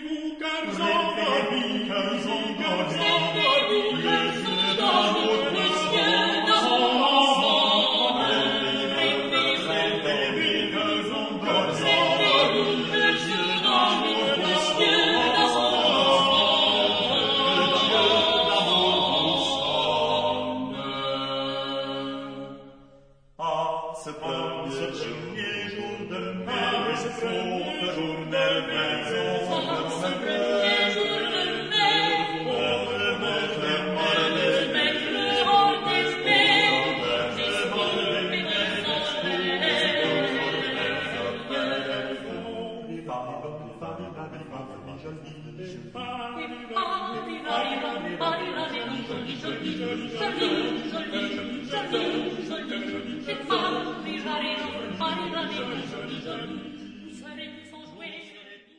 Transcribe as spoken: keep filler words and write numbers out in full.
Ce premier jour de mai, sauf journée maison, ce premier jour de mai, pour mettre le mettre hors d'esprit, les joli, joli, joli, joli, joli, joli, joli, joli, joli, joli, joli, joli, joli, joli, joli, joli, joli, joli,